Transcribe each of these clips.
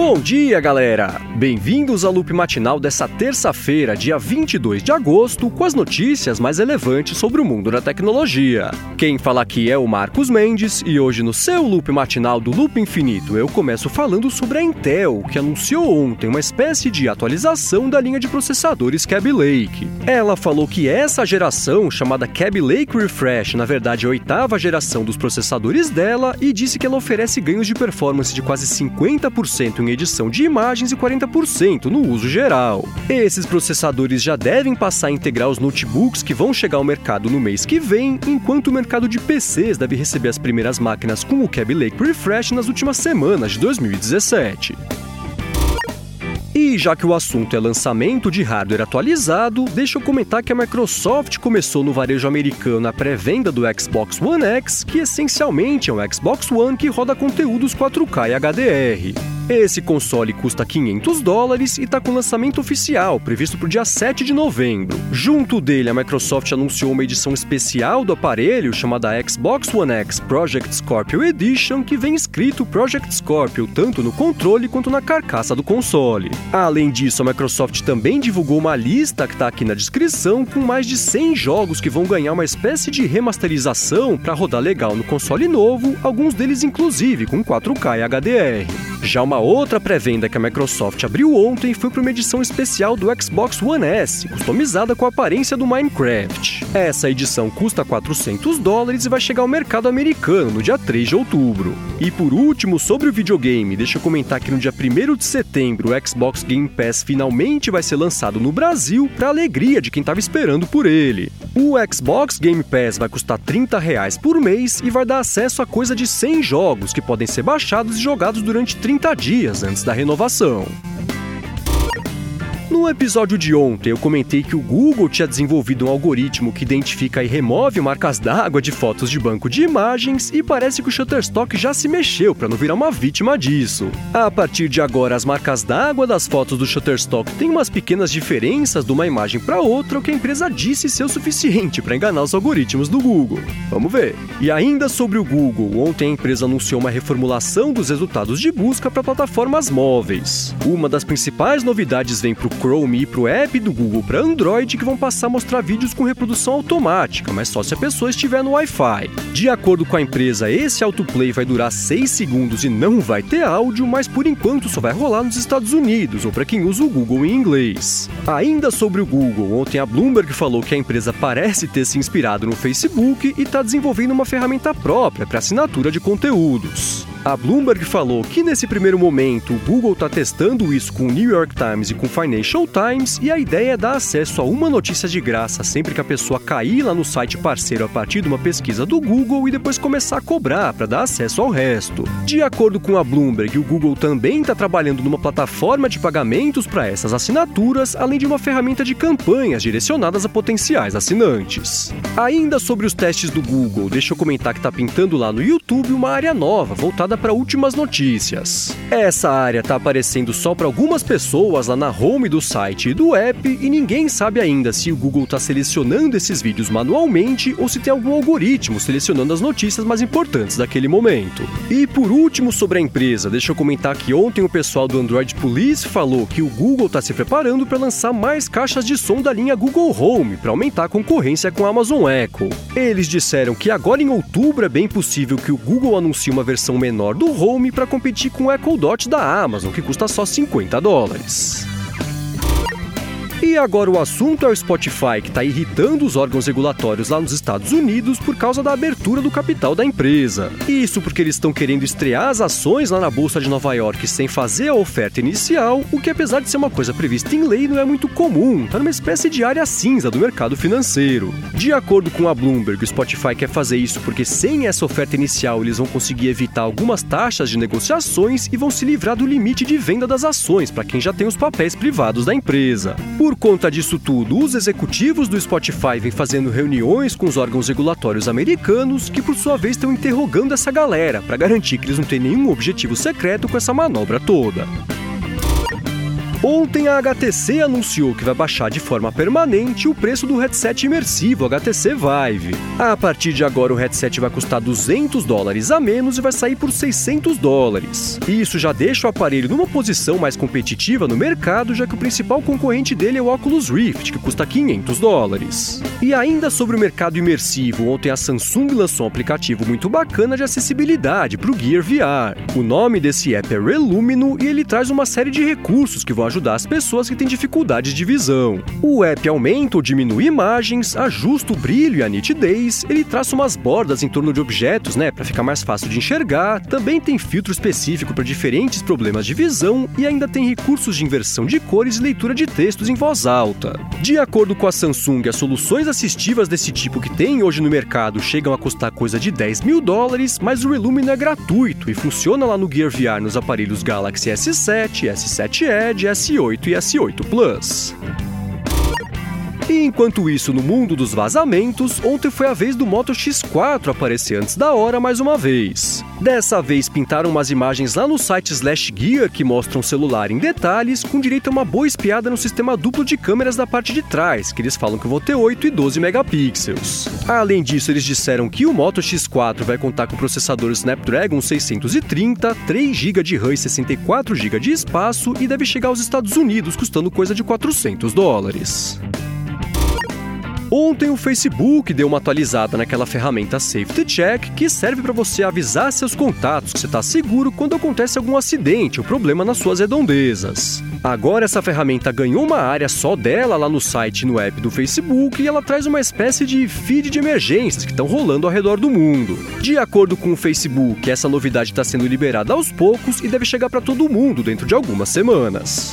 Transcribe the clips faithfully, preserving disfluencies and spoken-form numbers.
Bom dia, galera! Bem-vindos ao Loop Matinal dessa terça-feira, dia vinte e dois de agosto, com as notícias mais relevantes sobre o mundo da tecnologia. Quem fala aqui é o Marcos Mendes, e hoje no seu Loop Matinal do Loop Infinito eu começo falando sobre a Intel, que anunciou ontem uma espécie de atualização da linha de processadores Kaby Lake. Ela falou que essa geração, chamada Kaby Lake Refresh, na verdade é a oitava geração dos processadores dela, e disse que ela oferece ganhos de performance de quase cinquenta por cento em edição de imagens e quarenta por cento no uso geral. Esses processadores já devem passar a integrar os notebooks que vão chegar ao mercado no mês que vem, enquanto o mercado de P Cs deve receber as primeiras máquinas com o Kaby Lake Refresh nas últimas semanas de dois mil e dezessete. E já que o assunto é lançamento de hardware atualizado, deixa eu comentar que a Microsoft começou no varejo americano a pré-venda do Xbox One X, que essencialmente é um Xbox One que roda conteúdos quatro K e H D R. Esse console custa quinhentos dólares e está com lançamento oficial, previsto para o dia sete de novembro. Junto dele, a Microsoft anunciou uma edição especial do aparelho chamada Xbox One X Project Scorpio Edition, que vem escrito Project Scorpio tanto no controle quanto na carcaça do console. Além disso, a Microsoft também divulgou uma lista que está aqui na descrição com mais de cem jogos que vão ganhar uma espécie de remasterização para rodar legal no console novo, alguns deles inclusive com quatro K e H D R. Já uma outra pré-venda que a Microsoft abriu ontem foi para uma edição especial do Xbox One S, customizada com a aparência do Minecraft. Essa edição custa quatrocentos dólares e vai chegar ao mercado americano no dia três de outubro. E por último, sobre o videogame, deixa eu comentar que no dia primeiro de setembro o Xbox Game Pass finalmente vai ser lançado no Brasil, para alegria de quem estava esperando por ele. O Xbox Game Pass vai custar trinta reais por mês e vai dar acesso a coisa de cem jogos que podem ser baixados e jogados durante trinta dias antes da renovação. No episódio de ontem, eu comentei que o Google tinha desenvolvido um algoritmo que identifica e remove marcas d'água de fotos de banco de imagens, e parece que o Shutterstock já se mexeu para não virar uma vítima disso. A partir de agora, as marcas d'água das fotos do Shutterstock têm umas pequenas diferenças de uma imagem para outra, o que a empresa disse ser o suficiente para enganar os algoritmos do Google. Vamos ver. E ainda sobre o Google, ontem a empresa anunciou uma reformulação dos resultados de busca para plataformas móveis. Uma das principais novidades vem para o Chrome e para o app do Google para Android, que vão passar a mostrar vídeos com reprodução automática, mas só se a pessoa estiver no Wi-Fi. De acordo com a empresa, esse autoplay vai durar seis segundos e não vai ter áudio, mas por enquanto só vai rolar nos Estados Unidos, ou para quem usa o Google em inglês. Ainda sobre o Google, ontem a Bloomberg falou que a empresa parece ter se inspirado no Facebook e está desenvolvendo uma ferramenta própria para assinatura de conteúdos. A Bloomberg falou que nesse primeiro momento o Google está testando isso com o New York Times e com o Financial Times, e a ideia é dar acesso a uma notícia de graça sempre que a pessoa cair lá no site parceiro a partir de uma pesquisa do Google e depois começar a cobrar para dar acesso ao resto. De acordo com a Bloomberg, o Google também está trabalhando numa plataforma de pagamentos para essas assinaturas, além de uma ferramenta de campanhas direcionadas a potenciais assinantes. Ainda sobre os testes do Google, deixa eu comentar que está pintando lá no YouTube uma área nova voltada para últimas notícias. Essa área está aparecendo só para algumas pessoas lá na home do site e do app, e ninguém sabe ainda se o Google está selecionando esses vídeos manualmente ou se tem algum algoritmo selecionando as notícias mais importantes daquele momento. E por último, sobre a empresa, deixa eu comentar que ontem o pessoal do Android Police falou que o Google está se preparando para lançar mais caixas de som da linha Google Home para aumentar a concorrência com a Amazon Echo. Eles disseram que agora em outubro é bem possível que o Google anuncie uma versão menor do Home para competir com o Echo Dot da Amazon, que custa só cinquenta dólares. E agora o assunto é o Spotify, que está irritando os órgãos regulatórios lá nos Estados Unidos por causa da abertura do capital da empresa. Isso porque eles estão querendo estrear as ações lá na Bolsa de Nova York sem fazer a oferta inicial, o que apesar de ser uma coisa prevista em lei não é muito comum, está numa espécie de área cinza do mercado financeiro. De acordo com a Bloomberg, o Spotify quer fazer isso porque sem essa oferta inicial eles vão conseguir evitar algumas taxas de negociações e vão se livrar do limite de venda das ações para quem já tem os papéis privados da empresa. Por conta disso tudo, os executivos do Spotify vêm fazendo reuniões com os órgãos regulatórios americanos, que por sua vez estão interrogando essa galera para garantir que eles não têm nenhum objetivo secreto com essa manobra toda. Ontem a H T C anunciou que vai baixar de forma permanente o preço do headset imersivo H T C Vive. A partir de agora o headset vai custar duzentos dólares a menos e vai sair por seiscentos dólares. Isso já deixa o aparelho numa posição mais competitiva no mercado, já que o principal concorrente dele é o Oculus Rift, que custa quinhentos dólares. E ainda sobre o mercado imersivo, ontem a Samsung lançou um aplicativo muito bacana de acessibilidade para o Gear V R. O nome desse app é Relumino e ele traz uma série de recursos que vão ajudar as pessoas que têm dificuldades de visão. O app aumenta ou diminui imagens, ajusta o brilho e a nitidez, ele traça umas bordas em torno de objetos, né, para ficar mais fácil de enxergar, também tem filtro específico para diferentes problemas de visão e ainda tem recursos de inversão de cores e leitura de textos em voz alta. De acordo com a Samsung, as soluções assistivas desse tipo que tem hoje no mercado chegam a custar coisa de dez mil dólares, mas o Relumino é gratuito e funciona lá no Gear V R nos aparelhos Galaxy S sete, S sete Edge, S oito e S oito Plus. E enquanto isso, no mundo dos vazamentos, ontem foi a vez do Moto X quatro aparecer antes da hora mais uma vez. Dessa vez pintaram umas imagens lá no site Slash Gear que mostram o celular em detalhes, com direito a uma boa espiada no sistema duplo de câmeras da parte de trás, que eles falam que vão ter oito e doze megapixels. Além disso, eles disseram que o Moto X quatro vai contar com o processador Snapdragon seiscentos e trinta, três gigas de RAM e sessenta e quatro gigas de espaço e deve chegar aos Estados Unidos custando coisa de quatrocentos dólares. Ontem o Facebook deu uma atualizada naquela ferramenta Safety Check que serve para você avisar seus contatos que você está seguro quando acontece algum acidente ou problema nas suas redondezas. Agora essa ferramenta ganhou uma área só dela lá no site e no app do Facebook e ela traz uma espécie de feed de emergências que estão rolando ao redor do mundo. De acordo com o Facebook, essa novidade está sendo liberada aos poucos e deve chegar para todo mundo dentro de algumas semanas.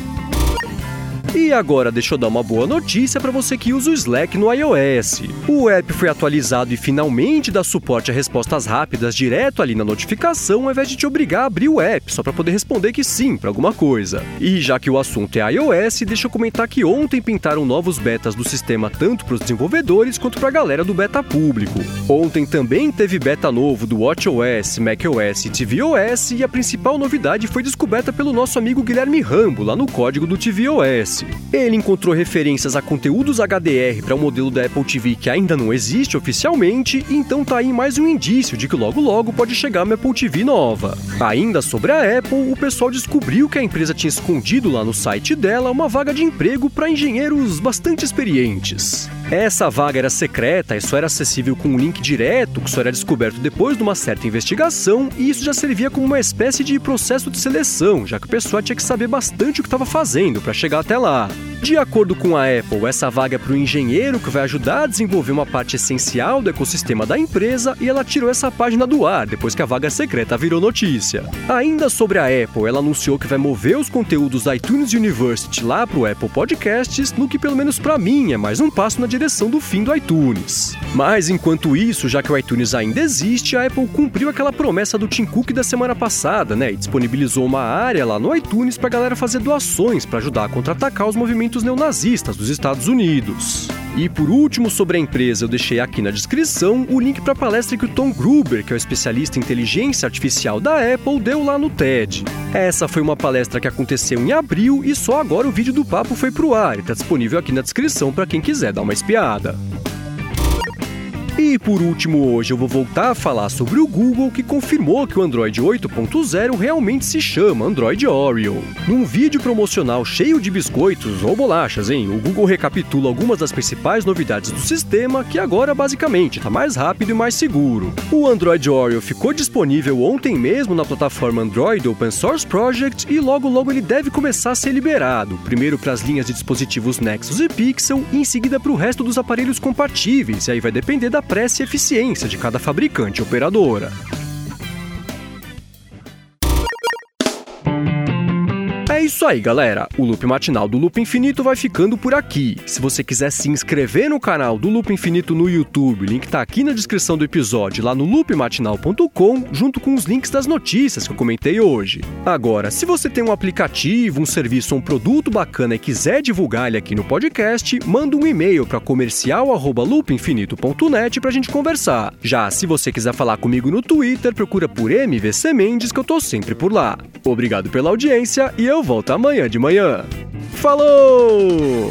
E agora deixa eu dar uma boa notícia para você que usa o Slack no iOS. O app foi atualizado e finalmente dá suporte a respostas rápidas direto ali na notificação, ao invés de te obrigar a abrir o app só para poder responder que sim para alguma coisa. E já que o assunto é iOS, deixa eu comentar que ontem pintaram novos betas do sistema tanto para os desenvolvedores quanto para a galera do beta público. Ontem também teve beta novo do WatchOS, macOS e tvOS e a principal novidade foi descoberta pelo nosso amigo Guilherme Rambo lá no código do tvOS. Ele encontrou referências a conteúdos H D R para o modelo da Apple T V que ainda não existe oficialmente, então tá aí mais um indício de que logo logo pode chegar uma Apple T V nova. Ainda sobre a Apple, o pessoal descobriu que a empresa tinha escondido lá no site dela uma vaga de emprego para engenheiros bastante experientes. Essa vaga era secreta e só era acessível com um link direto, que só era descoberto depois de uma certa investigação, e isso já servia como uma espécie de processo de seleção, já que o pessoal tinha que saber bastante o que estava fazendo para chegar até lá. De acordo com a Apple, essa vaga é para o engenheiro que vai ajudar a desenvolver uma parte essencial do ecossistema da empresa e ela tirou essa página do ar depois que a vaga secreta virou notícia. Ainda sobre a Apple, ela anunciou que vai mover os conteúdos da iTunes University lá para o Apple Podcasts, no que pelo menos para mim é mais um passo na direção do fim do iTunes. Mas enquanto isso, já que o iTunes ainda existe, a Apple cumpriu aquela promessa do Tim Cook da semana passada, né, e disponibilizou uma área lá no iTunes para a galera fazer doações para ajudar a contra-atacar os movimentos neonazistas dos Estados Unidos. E por último, sobre a empresa, eu deixei aqui na descrição o link para a palestra que o Tom Gruber, que é o especialista em inteligência artificial da Apple, deu lá no TED. Essa foi uma palestra que aconteceu em abril e só agora o vídeo do papo foi pro ar e está disponível aqui na descrição para quem quiser dar uma espiada. E por último, hoje eu vou voltar a falar sobre o Google, que confirmou que o Android oito ponto zero realmente se chama Android Oreo. Num vídeo promocional cheio de biscoitos ou bolachas, hein, o Google recapitula algumas das principais novidades do sistema, que agora basicamente está mais rápido e mais seguro. O Android Oreo ficou disponível ontem mesmo na plataforma Android Open Source Project e logo logo ele deve começar a ser liberado, primeiro para as linhas de dispositivos Nexus e Pixel e em seguida para o resto dos aparelhos compatíveis, e aí vai depender da pressa e eficiência de cada fabricante e operadora. É isso aí, galera. O Loop Matinal do Loop Infinito vai ficando por aqui. Se você quiser se inscrever no canal do Loop Infinito no YouTube, o link tá aqui na descrição do episódio, lá no loop matinal ponto com, junto com os links das notícias que eu comentei hoje. Agora, se você tem um aplicativo, um serviço ou um produto bacana e quiser divulgar ele aqui no podcast, manda um e-mail para comercial arroba loop infinito ponto net pra gente conversar. Já se você quiser falar comigo no Twitter, procura por M V C Mendes, que eu tô sempre por lá. Obrigado pela audiência e eu volto volta amanhã de manhã. Falou!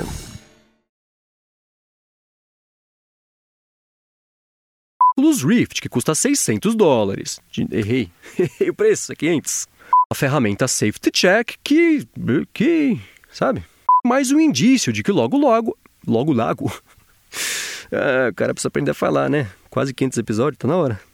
Oculus Rift, que custa seiscentos dólares. Errei. Errei o preço, é quinhentos. A ferramenta Safety Check, que... que... sabe? Mais um indício de que logo logo... Logo lago... Ah, o cara precisa aprender a falar, né? Quase quinhentos episódios, tá na hora.